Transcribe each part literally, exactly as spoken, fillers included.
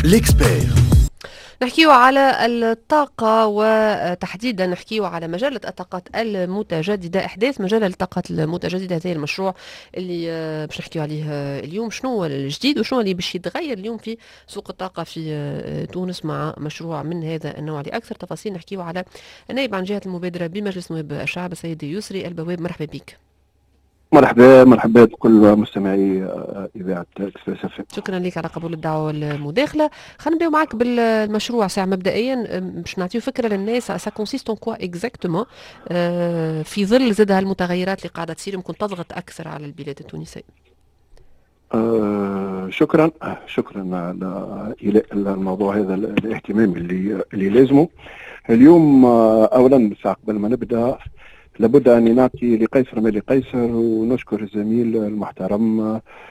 ليكسبير. نحكيو على الطاقة وتحديدا نحكيو على مجلة الطاقات المتجددة. إحداث مجلة الطاقات المتجددة هذا المشروع اللي باش نحكيو عليه اليوم. شنو الجديد وشنو اللي باش يتغير اليوم في سوق الطاقة في تونس مع مشروع من هذا النوع؟ لأكثر تفاصيل نحكيو على النائب عن جهة المبادرة بمجلس نواب الشعب السيد يسري البواب. مرحبا بك. مرحبا مرحبا بكل مستمعي اذاعه اكسبريس اف ام. شكرا لك على قبول الدعوه والمداخله. خلينا نبداو معك بالمشروع ساعه مبدئيا باش نعطيو فكره للناس سا كونسيست اون كوا اكزاكتومون في ظل زاد هالمتغيرات اللي قاعده تصير ممكن تضغط اكثر على البلاد التونسيه. آه شكرا شكرا على الموضوع هذا الاهتمام اللي اللي لازمه اليوم. آه اولا بس قبل ما نبدا لابد أن نعطي لقيصر ما لقيصر ونشكر الزميل المحترم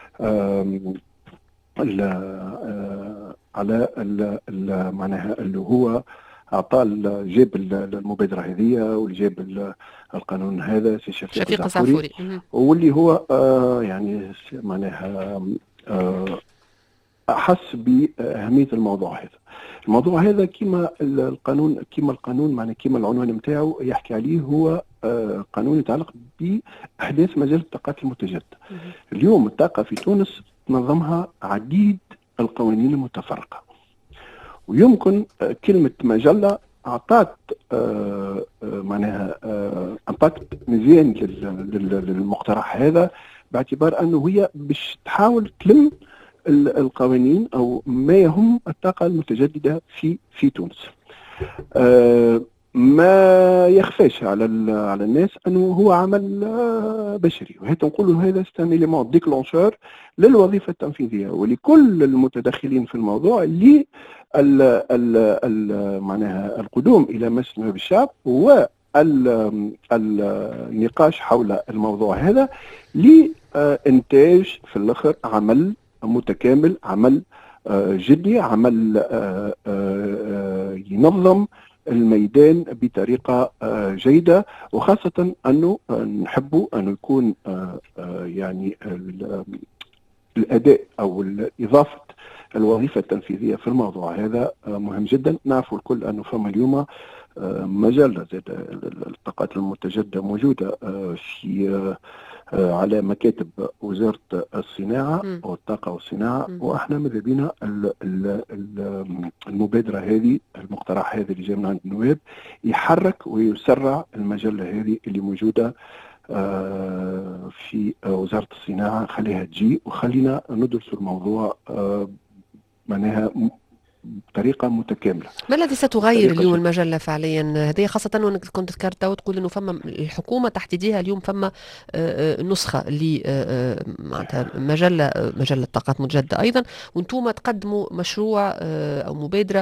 على معناها اللي هو أعطى جاب المبادرة هذه واللي جاب القانون هذا سي شفيق الزعفوري، واللي هو يعني معناها أحس بأهمية الموضوع هذا. الموضوع هذا كما القانون كما القانون معنى كما العنوان نتاعو يحكي عليه هو قانون يتعلق بأحداث مجال الطاقات المتجددة. اليوم الطاقة في تونس تنظمها عديد القوانين المتفرقة، ويمكن كلمة مجلة أعطت معناها امباكت مزيان للمقترح هذا، باعتبار أنه هي باش تحاول تلم القوانين أو ما يهم الطاقة المتجددة في في تونس. أه ما يخفاش على على الناس أنه هو عمل بشري، وهذا نقول هذا سان إليمون ديكلونشور للوظيفة التنفيذية ولكل المتدخلين في الموضوع اللي معناها القدوم إلى مجلس نواب الشعب والنقاش حول الموضوع هذا لإنتاج في الآخر عمل متكامل، عمل جدي، عمل ينظم الميدان بطريقة جيدة، وخاصة أنه نحب أن يكون يعني الأداء أو إضافة الوظيفة التنفيذية في الموضوع هذا مهم جدا. نعرف الكل أنه فما اليوم مجلة الطاقات المتجددة موجودة في على مكاتب وزارة الصناعة م. والطاقة والصناعة، م. وإحنا ماذا بينا المبادرة هذه المقترح هذا اللي جاي من عند النواب يحرك ويسرع المجلة هذه اللي موجودة في وزارة الصناعة، خليها تجي وخلينا ندرس الموضوع معناها بطريقه متكامله. ما الذي ستغير اليوم المجله فعليا هذه، خاصه انك كنت ذكرت وتقول انه فما الحكومه تحديدها اليوم فما نسخه ل معناتها مجله مجله طاقات متجدده ايضا، وانتم تقدموا مشروع او مبادره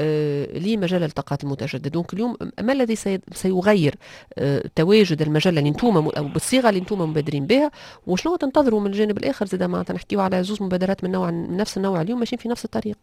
لمجله الطاقات المتجدده. دونك اليوم ما الذي سيغير تواجد المجله اللي انتم او بالصيغه اللي انتم مبادرين بها، وشنو تنتظروا من الجانب الاخر زاد معناتها نحكيو على زوج مبادرات من نوع من نفس النوع اليوم ماشيين في نفس الطريق؟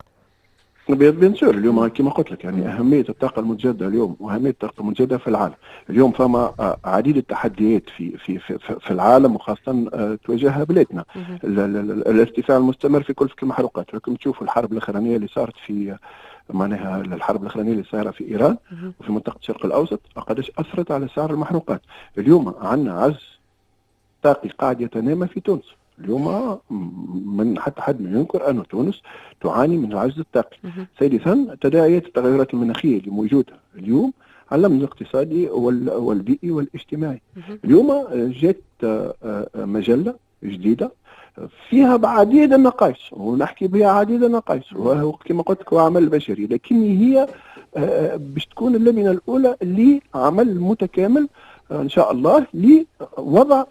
بيان سور اليوم كما قلت لك يعني اهميه الطاقه المتجدده اليوم واهميه الطاقه المتجدده في العالم. اليوم فما عديد التحديات في في في, في العالم وخاصه تواجهها بلادنا. الارتفاع المستمر في كلفه المحروقات، لكن تشوفوا الحرب الاخرانيه اللي صارت في معناها الحرب الاخرانيه اللي صايره في ايران وفي منطقه الشرق الاوسط قداش اثرت على سعر المحروقات. اليوم عندنا عجز طاقي قاعد يتنامى في تونس. اليوم من حتى حد ما ينكر أن تونس تعاني من العجز الطاقي. ثالثا تداعيات التغيرات المناخية اللي موجودة اليوم على المستوى الاقتصادي والبيئي والاجتماعي. اليوم جات مجلة جديدة فيها عديد النقائص ونحكي بها عديد النقائص، وهو كما قلت لك هو عمل بشري، لكن هي باش تكون اللبنة الأولى لعمل متكامل إن شاء الله لوضع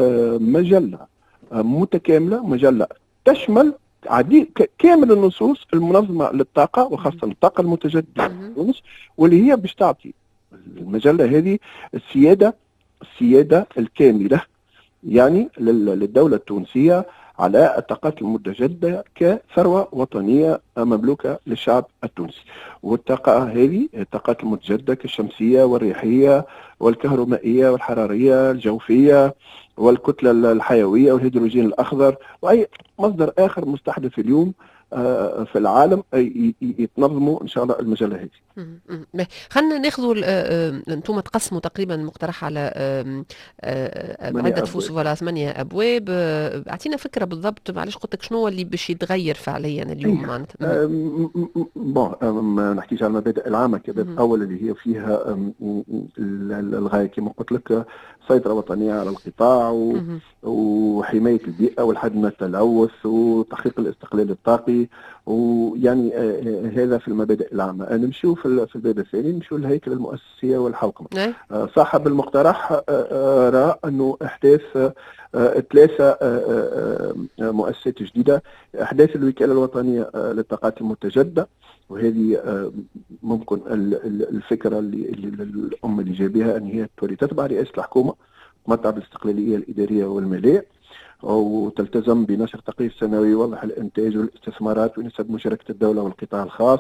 مجلة متكاملة، مجلة تشمل عديد كامل النصوص المنظمة للطاقة وخاصة الطاقة المتجددة في تونس، واللي هي باش تعطي المجلة هذه السيادة السيادة الكاملة يعني للدولة التونسية على الطاقات المتجددة كثروة وطنية مملوكة للشعب التونسي. والطاقة هذه الطاقات المتجددة كالشمسية والريحية والكهرومائية والحرارية الجوفية والكتلة الحيوية والهيدروجين الأخضر وأي مصدر آخر مستحدث اليوم في العالم يتنظموا ان شاء الله المجله هذه. خلينا ناخذوا انتم تقسموا تقريبا المقترح على عده فصول ولا ثمانيه ابواب. اعطينا فكره بالضبط، معلش قلت لك شنو اللي باش يتغير فعليا اليوم معناتها. بون ما نحكيش على المبادئ العامه كباب اول اللي هي فيها الغايه كما قلت لك سيطره وطنيه على القطاع وحمايه البيئه والحد من التلوث وتحقيق الاستقلال الطاقي، ويعني هذا في المبادئ العامه. نمشيو في الباب الثاني، نمشيو للهيكل المؤسسيه والحوكمه. صاحب المقترح راى انه احداث ثلاثه مؤسسات جديده، احداث الوكاله الوطنيه للطاقات المتجدده، وهذه ممكن الفكره اللي الامه اللي جايبها ان هي تولي تتبع رئاسه الحكومه، تمتع بالاستقلاليه الاداريه والماليه، وتلتزم بنشر تقرير سنوي يوضح الانتاج والاستثمارات ونسب مشاركه الدوله والقطاع الخاص،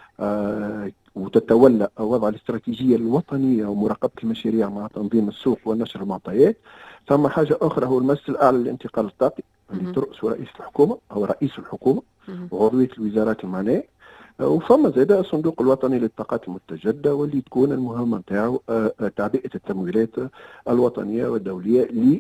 وتتولى وضع الاستراتيجيه الوطنيه ومراقبه المشاريع مع تنظيم السوق ونشر المعطيات. ثم حاجه اخرى هو المجلس الاعلى للانتقال الطاقي اللي ترأس رئيس الحكومه او رئيس الحكومه وعضويه الوزارات المعنيه. وفما زاد الصندوق الوطني للطاقات المتجدده واللي تكون المهمه نتاعو تعبئه التمويلات الوطنيه والدوليه ل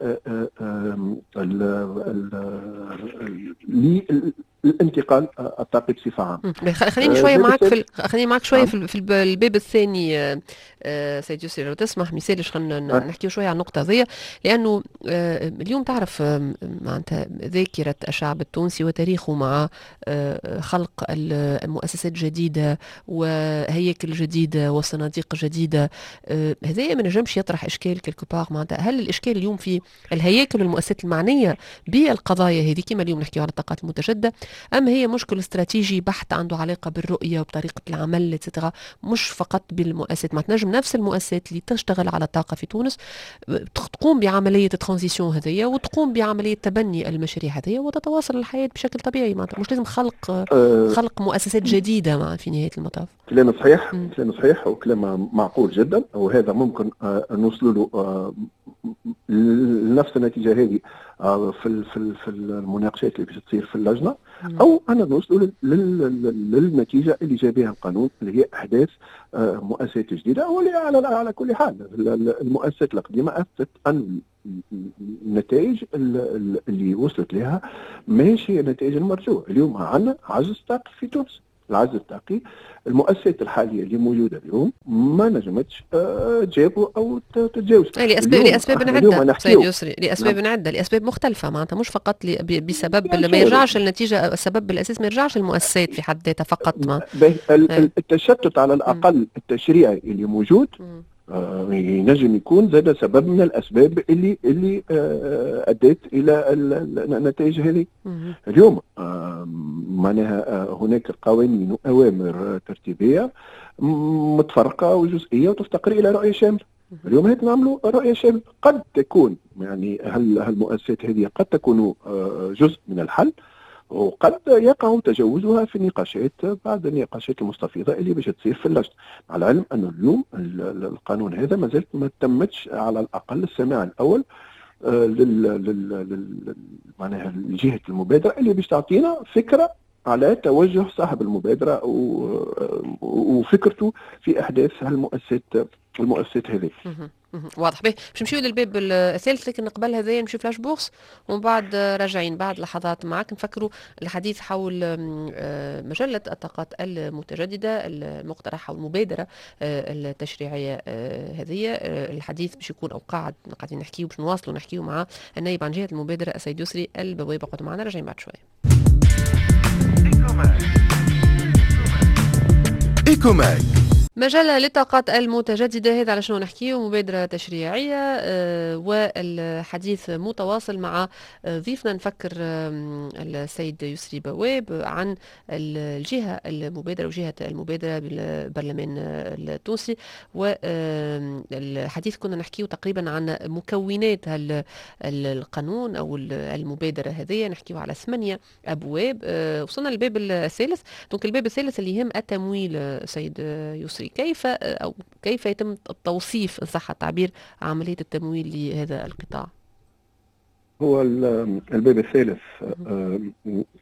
للانتقال الطاقي بصفه عامه. خليني شويه معك في خليني معك شويه في, في الباب الثاني سيد يسري لو تسمح، مثالش خلينا نحكي شويه عن النقطه هذه، لانه اليوم تعرف معناتها ذاكره الشعب التونسي وتاريخه مع خلق مؤسسات جديده وهياكل جديده وصناديق جديده. هذا ما نجمش يطرح اشكال كيلكو بار. معناتها هل الاشكال اليوم في الهياكل والمؤسسات المعنيه بالقضايا هذه كما اليوم نحكيو على الطاقات المتجدده، أم هي مشكل استراتيجي بحت عنده علاقة بالرؤية وبطريقة العمل اتسترا، مش فقط بالمؤسسات؟ ما تنجم نفس المؤسسات اللي تشتغل على الطاقة في تونس تقوم بعملية الترانزيسيون هذية وتقوم بعملية تبني المشاريع هذية وتتواصل الحياة بشكل طبيعي. معناتها مش لازم خلق أه خلق مؤسسات جديدة مع في نهاية المطاف. كلام صحيح، كلام صحيح وكلام معقول جدا، وهذا ممكن أه نوصل له أه لنفس النتيجة هذه في في المناقشات اللي باش تصير في اللجنه، او انا نوصلوا للنتيجه اللي جاء بها القانون اللي هي احداث مؤسسات جديده. واللي على على كل حال المؤسسات القديمه اثبتت ان النتائج اللي وصلت لها ماشي النتائج المرجوه. اليوم عندنا عجز طاقي في تونس، العجز الطاقي المؤسسات الحاليه اللي موجوده اليوم ما نجمتش تجاوب او تتجاوز لاسباب لاسباب عده سيد يسري، لاسباب نعم. عده لاسباب مختلفه، معناتها مش فقط بسبب ما يرجعش النتيجه، السبب الاساسي ما يرجعش المؤسسات في حد ذاتها فقط. ما التشتت على الاقل التشريعي اللي موجود ينجم يكون زاد سبب من الاسباب اللي اللي ادت الى النتائج هذه. اليوم معناها هناك قوانين واوامر ترتيبيه متفرقه وجزئيه وتفتقر الى رؤيه شامله. اليوم هيك نعملوا رؤيه شامله. قد تكون يعني هل هالمؤسسات هذه قد تكون جزء من الحل، وقد يقع تجاوزها في النقاشات بعد النقاشات المستفيضه اللي باش تصير في اللجنه، على العلم انه اليوم القانون هذا ما زالت ما تمتش على الاقل السماع الاول لل لل معناها لجهه المبادره اللي باش تعطينا فكره على توجه صاحب المبادره وفكرته في احداث هالمؤسسات المؤسسات هذه. واضح. به باش نمشيو للباب الثالث، لكن قبل هذايا نمشيو فلاش بورس ومن بعد راجعين بعد لحظات معك نفكروا الحديث حول مجله الطاقات المتجدده المقترحه والمبادره التشريعيه هذه. الحديث باش يكون او قاعد قاعدين نحكيو باش نواصلوا نحكيو مع النائب عن جهه المبادره السيد يسري البوابه. قعدوا معنا راجعين بعد شويه. إيكوماك مجلة للطاقات المتجددة، هذا على شنو نحكيه؟ مبادرة تشريعية آه والحديث متواصل مع آه ضيفنا نفكر آه السيد يسري بواب عن الجهة المبادرة وجهة المبادرة بالبرلمان التونسي. والحديث كنا نحكيه تقريبا عن مكونات القانون أو المبادرة هذه، نحكيه على ثمانية أبواب. آه وصلنا للباب الثالث. دونك الباب الثالث اللي يهم التمويل سيد يسري، كيف أو كيف يتم التوصيف إن صح التعبير عملية التمويل لهذا القطاع؟ هو الباب الثالث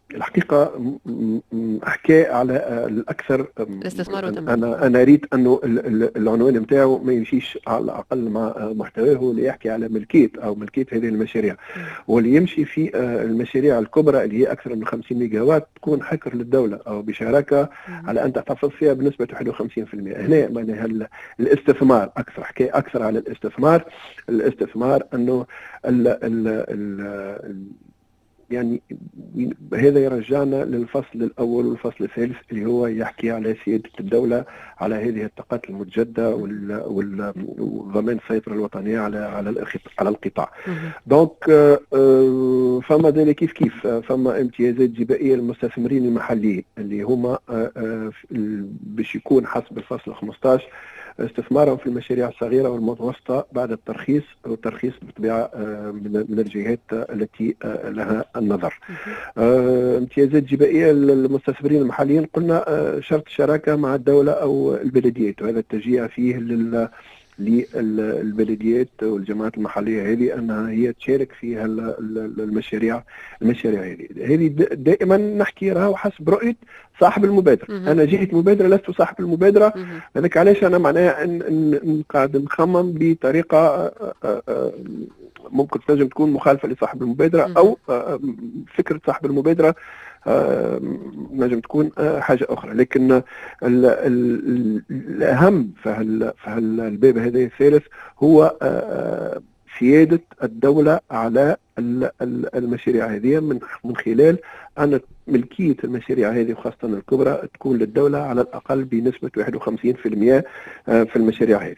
الحقيقة أحكي على الأكثر. الاستثمار والتنمية. أنا أنا أريد أنه العنوان نتاعو ما يمشيش على الأقل مع محتواه اللي يحكي على ملكية أو ملكية هذه المشاريع، واللي يمشي في المشاريع الكبرى اللي هي أكثر من خمسين ميجا وات تكون حكر للدولة أو بشراكة على أن تحتفظ فيها بنسبة واحد وخمسين بالمئة. هنا معناها الاستثمار أكثر، حكي أكثر على الاستثمار. الاستثمار أنه ال ال ال يعني هذا يرجعنا للفصل الأول والفصل الثالث اللي هو يحكي على سيادة الدولة على هذه الطاقات المتجددة وضمان السيطرة الوطنية على على على القطاع. دونك فما ذلك كيف كيف فما امتيازات جبائية للمستثمرين المحليين اللي هما باش يكون حسب الفصل خمسة عشر استثمارهم في المشاريع الصغيرة والمتوسطة بعد الترخيص، والترخيص بالطبيعة من الجهات التي لها النظر. امتيازات جبائية للمستثمرين المحليين، قلنا شرط الشراكة مع الدولة أو البلديات، وهذا التشجيع فيه لل للبلديات والجماعات المحليه هذه انها هي تشارك في المشاريع المشاريع هذه. هذه دائما نحكي راهو حسب رؤيه صاحب المبادره. انا جيت مبادره لست صاحب المبادره، هذاك علاش انا معناها قاعد نخمم بطريقه ممكن تنجم تكون مخالفه لصاحب المبادره او فكره صاحب المبادره نجم تكون حاجة أخرى. لكن ال ال الأهم في هالباب هذا الثالث هو سيادة الدولة على المشاريع هذه من من خلال أن ملكية المشاريع هذه وخاصة الكبرى تكون للدولة على الأقل بنسبة واحد وخمسين بالمئة في المشاريع هذه.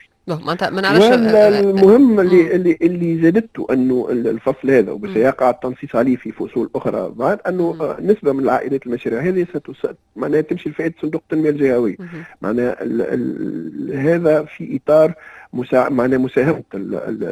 المهم اللي اللي اللي زادته انه الفصل هذا وبس يقع التنصيص عليه في فصول اخرى بعد انه نسبه من العائدات المشاريع هذه معناها تمشي لفائده صندوق التنميه الجهوي. معناها هذا في اطار مسا... معناها مساهمه ال ال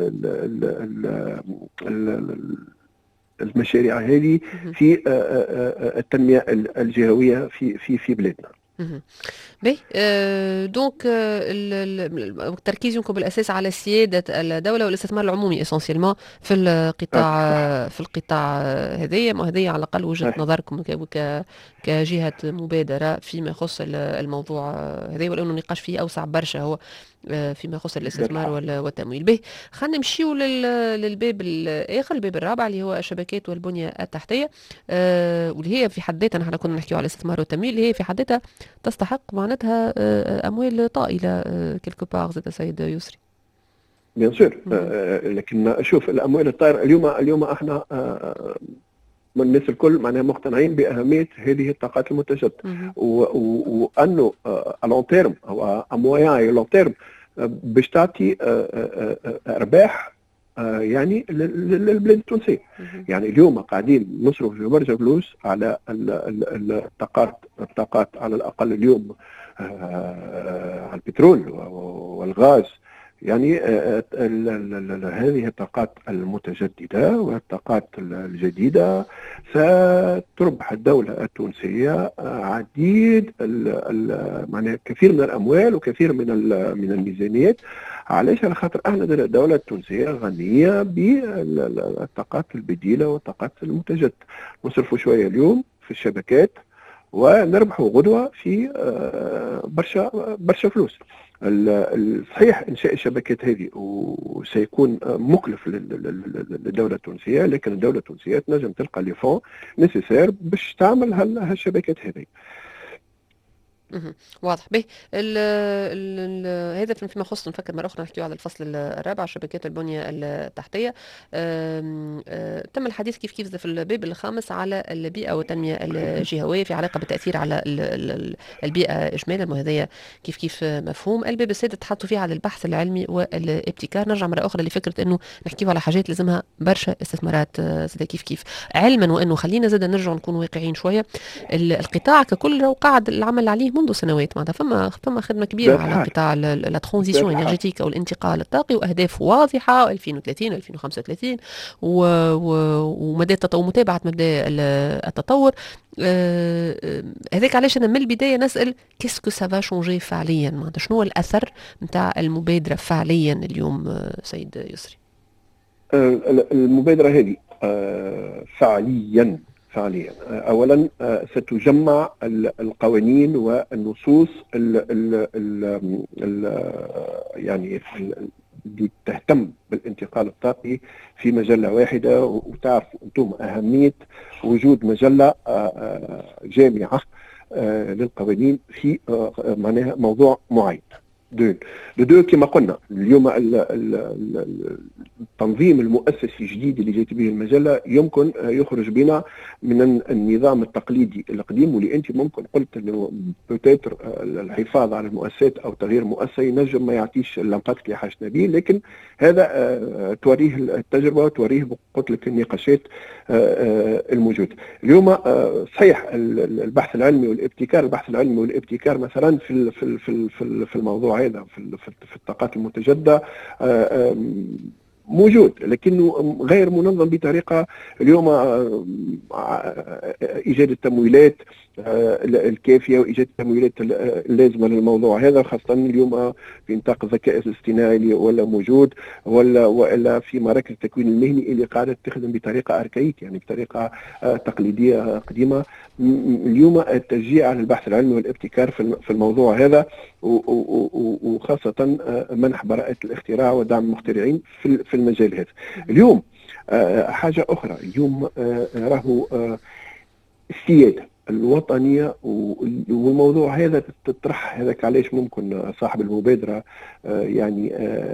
ال ال المشاريع هذه في التنميه الجهويه في في في بلادنا. باهي آه دونك آه التركيز يمكن بالاساس على سياده الدوله والاستثمار العمومي اسونسيلمون في القطاع آه في القطاع هذايا وهذه على الاقل وجهه نظركم كجهه مبادره فيما يخص الموضوع هذا، ولو انه النقاش فيه اوسع برشا هو فيما يخص الاستثمار والتمويل. به خلينا نمشيو للباب الاخر، الباب الرابع اللي هو الشبكات والبنيه التحتيه، آه واللي هي في حد ذاتها نحن كنا نحكيو على الاستثمار والتمويل اللي هي في حد ذاتها تستحق معناتها اموال طائله كيلكو بار. زاد سيد يسري بيان سور، لكن شوف الاموال الطائله اليوم اليوم احنا آه من الناس الكل معناها مقتنعين باهميه هذه الطاقات المتجدده، وانه الون تيرم او امويان لون تيرم باش تعطي ارباح يعني للبلاد التونسيه. يعني اليوم قاعدين نصرف في برشا فلوس على الطاقات الطاقات على الاقل اليوم على البترول والغاز. يعني هذه الطاقات المتجددة والطاقات الجديدة ستربح الدولة التونسية عديد معناها كثير من الأموال وكثير من من الميزانيات. علاش؟ على خاطر احنا الدولة التونسية غنية بالطاقات البديلة والطاقات المتجددة. نصرفوا شوية اليوم في الشبكات ونربحوا غدوة في برشا برشا فلوس. صحيح انشاء الشبكات هذه وسيكون مكلف للدوله التونسيه، لكن الدوله التونسيه تنجم تلقى لي فون نيسيسير باش تعمل هالشبكات هذه. واضح. به هذا فيما يخص نفكر مره اخرى نحكيو على الفصل الرابع شبكات البنيه التحتيه. آم آم تم الحديث كيف كيف في الباب الخامس على البيئه والتنميه الجهويه في علاقه بالتاثير على البيئه اجمالا، وهذا كيف كيف مفهوم. الباب السادس تحطوا فيه على البحث العلمي والابتكار. نرجع مره اخرى لفكره انه نحكيو على حاجات لازمها برشا استثمارات زاد كيف كيف، علما وانه خلينا زاد نرجع نكون واقعيين شويه. القطاع ككل وقعد العمل عليه منذ سنوات، معناتها فما فما خدمه كبيره على قطاع لا ترانزيسيون انرجيتيك او الانتقال الطاقي، واهداف واضحه ألفين وثلاثين ألفين وخمسة وثلاثين ومدى ومتابعه مدى التطور. هذاك علاش انا من البدايه نسال كيسكو سافا شونجي فعليا، معناتها شنو الاثر نتاع المبادره فعليا اليوم سيد يسري؟ المبادره هذه فعليا فعليا. أولا ستجمع القوانين والنصوص ال ال ال ال يعني اللي تهتم بالانتقال الطاقي في مجلة واحدة، وتعرفوا أنتم أهمية وجود مجلة جامعة للقوانين في معناها موضوع معين. دو دو كما قلنا اليوم التنظيم المؤسسي الجديد اللي جات به المجله يمكن يخرج بنا من النظام التقليدي القديم، واللي انت ممكن قلت انه بوتيتر الحفاظ على المؤسسات او تغيير مؤسسه ينجم ما يعطيش الامباكت اللي حاجتنا به، لكن هذا توريه التجربه وتوريه قلت لك النقاشات الموجوده اليوم. صحيح البحث العلمي والابتكار، البحث العلمي والابتكار مثلا في في في في الموضوع هذا في في الطاقات المتجدده موجود، لكنه غير منظم بطريقه اليوم. ايجاد التمويلات الكافيه وايجاد التمويلات اللازمه للموضوع هذا، خاصه اليوم في نطاق الذكاء الاصطناعي اللي ولا موجود، ولا والا في مراكز التكوين المهني اللي قاعده تخدم بطريقه اركايك، يعني بطريقه تقليديه قديمه. اليوم التشجيع على البحث العلمي والابتكار في الموضوع هذا، وخاصه منح براءه الاختراع ودعم المخترعين في المجال هذا. اليوم حاجه اخرى، اليوم راهو السياده الوطنية والموضوع هذا تطرح هذاك. علاش ممكن صاحب المبادرة يعني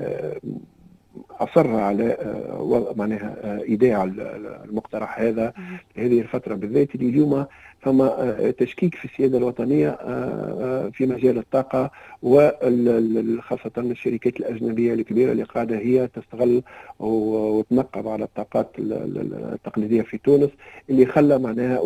أصر على وضع معناها إيداع المقترح هذا هذه الفترة بالذات، اللي اليوم فما تشكيك في السيادة الوطنية في مجال الطاقة، وخاصة الشركات الأجنبية الكبيرة اللي قاعدة هي تستغل وتنقب على الطاقات التقليدية في تونس، اللي خلى معناها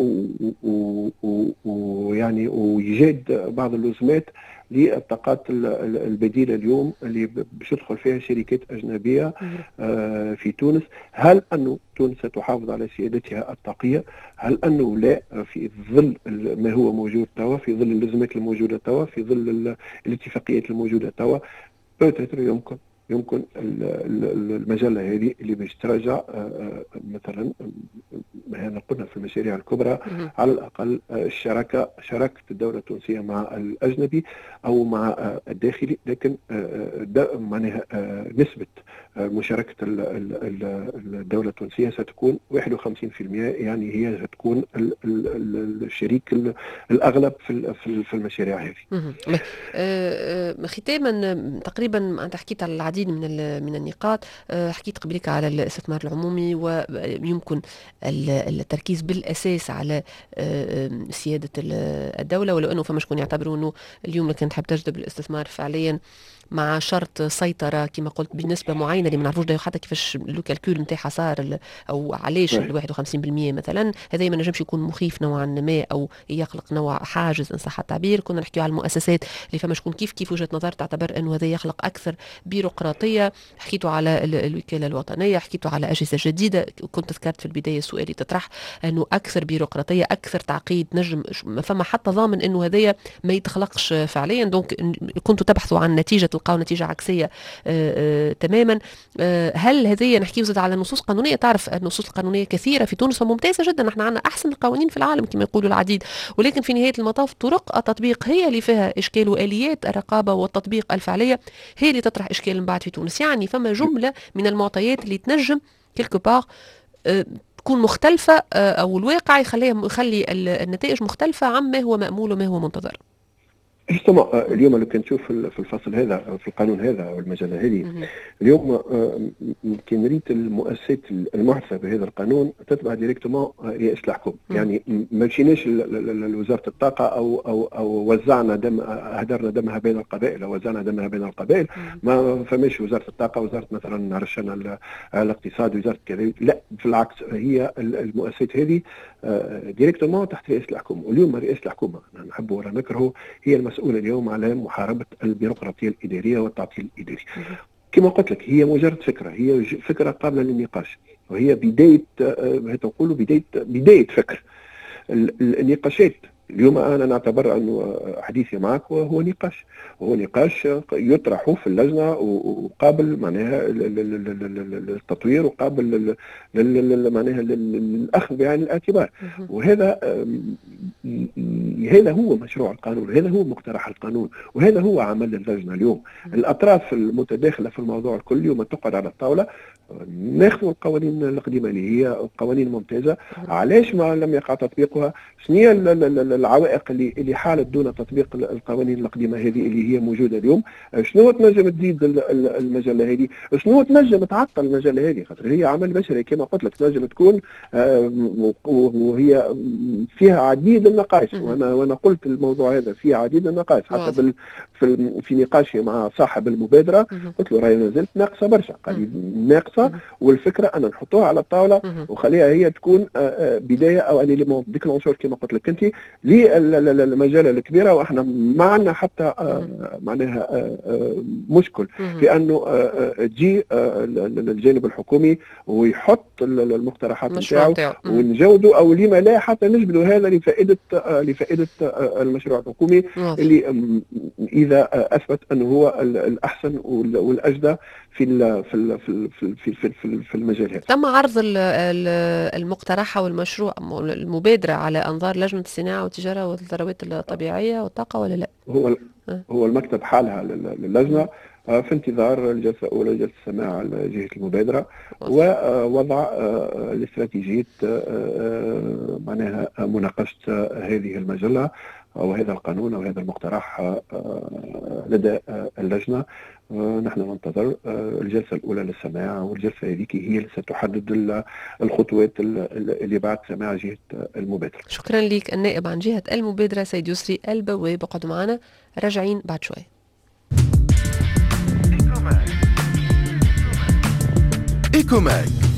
ويعني ويجاد بعض اللزومات للطاقات البديلة اليوم اللي باش تدخل فيها شركات أجنبية في تونس. هل أنه تونس ستحافظ على سيادتها الطاقية؟ هل أنه لا، في ظل ما هو موجود توا، في ظل اللزمات الموجودة توا، في ظل الاتفاقيات الموجودة توا، يمكن يمكن المجلة هذه اللي باش تراجع مثلا ما قلنا في المشاريع الكبرى على الأقل الشراكة شراكة الدولة التونسية مع الأجنبي أو مع الداخلي، لكن معناها نسبة مشاركة الدولة التونسية ستكون واحد وخمسين بالمئة، يعني هي ستكون الشريك الأغلب في في المشاريع هذه. ختاما تقريبا أنت حكيت على العديد من من النقاط، حكيت قبلك على الاستثمار العمومي، ويمكن التركيز بالأساس على سيادة الدولة، ولو أنه فما شكون يعتبروا أنه اليوم لكن تحب تجذب الاستثمار فعليا مع شرط سيطرة كما قلت بنسبة معينة اللي ما نعرفوش ده حتى كيفاش لو كالكول نتاعها صار أو علاش ال واحد وخمسين بالمئة مثلا. هذا ما نجمش يكون مخيف نوعا ما أو يخلق نوع حاجز إن صح التعبير. كنا نحكيو على المؤسسات اللي فما شكون كيف كيف وجهة نظر تعتبر أنه هذا يخلق أكثر بيروقراطية. حكيتوا على الوكالة الوطنية، حكيتوا على أجهزة جديدة، كنت ذكرت في البداية السؤال اللي تطرح أنه أكثر بيروقراطية أكثر تعقيد، نجم ما فما حتى ضامن أنه هذا ما يتخلقش فعليا. دونك كنتوا تبحثوا عن نتيجة تلقاو نتيجة عكسية آآ آآ تماما. آآ هل هذه نحكيو زاد على النصوص القانونية؟ تعرف النصوص القانونية كثيرة في تونس وممتازة جدا، نحن عندنا أحسن القوانين في العالم كما يقولوا العديد، ولكن في نهاية المطاف طرق التطبيق هي اللي فيها إشكال، وآليات الرقابة والتطبيق الفعلية هي اللي تطرح إشكال من بعد في تونس. يعني فما جملة من المعطيات اللي تنجم كيلكو باغ تكون مختلفة أو الواقع يخليها يخلي النتائج مختلفة عما هو مأمول وما هو منتظر. جستما اليوم لو كان نشوف في الفصل هذا في القانون هذا او المجله هذه اليوم كي نريد المؤسسات المحدثه بهذا القانون تتبع ديريكتومون رئاسه الحكومه، يعني ما مشيناش لوزاره الطاقه او او او وزعنا دم هدرنا دمها بين القبائل او وزعنا دمها بين القبائل. ما فماش وزاره الطاقه وزاره مثلا رشنا الاقتصاد وزاره كذا، لا بالعكس هي المؤسسات هذه ديريكتومون تحت رئاسه الحكومه. واليوم رئاسه الحكومه نحب ولا نكرهه هي المسؤولة اليوم على محاربة البيروقراطية الإدارية والتعطيل الإداري. كما قلت لك هي مجرد فكرة، هي فكرة قابلة للنقاش، وهي بداية تقولوا بداية بداية فكر. النقاشات اليوم أنا نعتبر أنه حديثي معك هو نقاش، وهو نقاش يطرح في اللجنة وقابل معناها التطوير وقابل معناها الأخذ بعين الاعتبار. وهذا هذا هو مشروع القانون، هذا هو مقترح القانون، وهذا هو عمل اللجنة اليوم. الأطراف المتداخلة في الموضوع الكل اليوم تقعد على الطاولة، ناخذوا القوانين القديمة اللي هي قوانين ممتازة، علاش ما لم يقع تطبيقها؟ شنو هي العوائق اللي اللي حالت دون تطبيق القوانين القديمة هذه اللي هي موجودة اليوم؟ شنو تنجم تزيد المجلة هذه؟ شنو تنجم تعطل المجلة هذه؟ خاطر هي عمل بشري كما قلت لك، تنجم تكون وهي فيها عديد النقائص، وانا وانا قلت الموضوع هذا فيه عديد النقائص حتى بال في في نقاشي مع صاحب المبادرة قلت له راهي مازالت ناقصة برشا، قال لي ناقصة، والفكرة أن نحطوها على الطاولة وخليها هي تكون بداية أو أني ديك العنصر كما قلت لك أنت للمجالة الكبيرة، وإحنا ما عندنا حتى معناها مشكل في أنه تجي الجانب الحكومي ويحط المقترحات نتاعو ونجودوا، أو لما لا حتى نجبدوا هذا لفائدة لفائدة المشروع الحكومي اللي إذا أثبت أنه هو الأحسن والأجدى في في في في في في المجال هذا. تم عرض المقترح والمشروع المبادرة على أنظار لجنة الصناعة والتجارة والثروات الطبيعية والطاقة ولا لا؟ هو هو المكتب حالها للجنة في انتظار الجلسة الأولى جلسة السماع على جهة المبادرة ووضع الاستراتيجية معناها مناقشة هذه المجلة وهذا القانون أو هذا المقترح لدى اللجنة. نحن ننتظر الجلسة الأولى للسماع، والجلسة هذيك هي اللي ستحدد الخطوات اللي بعد سماع جهة المبادرة. شكرا لك النائب عن جهة المبادرة سيد يسري البواب، اقعدوا معنا راجعين بعد شوي. إيكوماك